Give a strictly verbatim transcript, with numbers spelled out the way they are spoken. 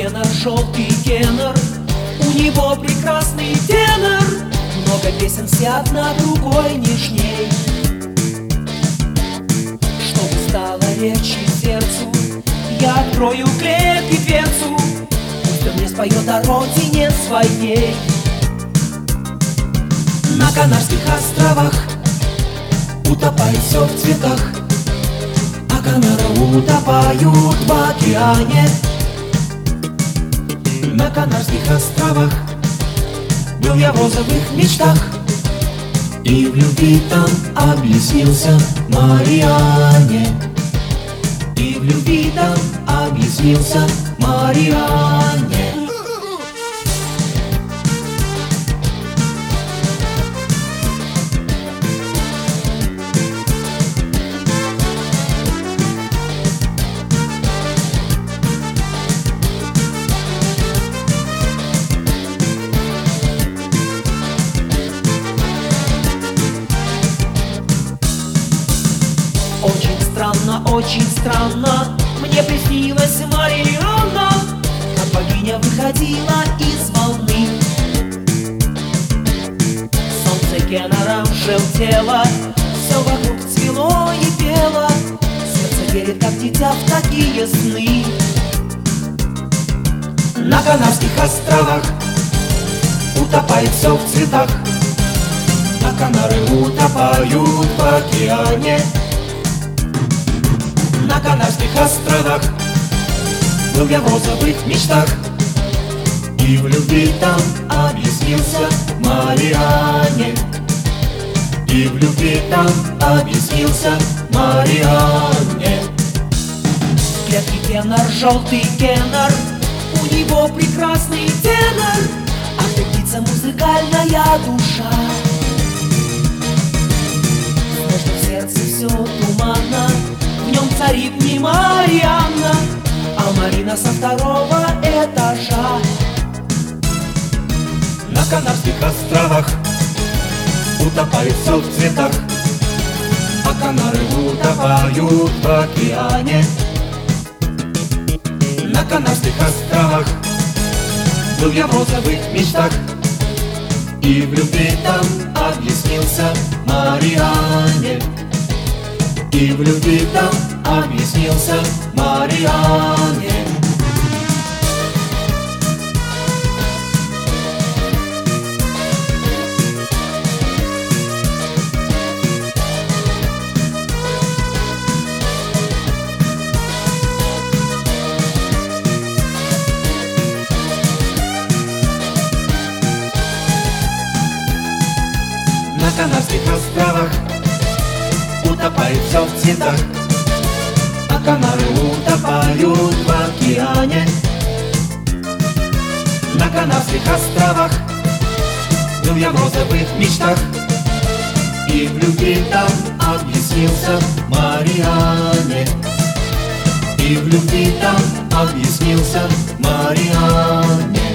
кеннер, желтый кеннер, у него прекрасный тенор, много песен, все одна другой нежней. Чтобы стало легче сердцу, я открою клетки дверцу, пусть он мне споет о родине своей. На Канарских островах утопает все в цветах, а Канары утопают в океане. На Канарских островах был я в розовых мечтах, и в любви там объяснился Марианне. И в любви там объяснился Марианне. Очень странно, очень странно, мне приснилась Марианна, как богиня выходила из волны. Солнце кеннером желтело, все вокруг цвело и пело, сердце верит, как дитя, в такие сны. На Канарских островах утопает все в цветах, а Канары утопают в океане. На Канарских островах был я в розовых мечтах, и в любви там объяснился Марианне. И в любви там объяснился Марианне. Клетки кеннер, желтый кеннер, у него прекрасный тенор, а ты птица музыкальная душа. Знаешь, что в сердце все туманно, в нем царит не Марианна, а Марина со второго этажа. На Канарских островах утопает все в цветах, а Канары утопают в океане. На Канарских островах был я в розовых мечтах, и в любви там объяснился Марианне. И в любви там объяснился Марианне. На Канарских островах утопает все в цветах, а Канары утопают в океане. На Канарских островах был я в розовых мечтах, и в любви там объяснился Марианне. И в любви там объяснился Марианне.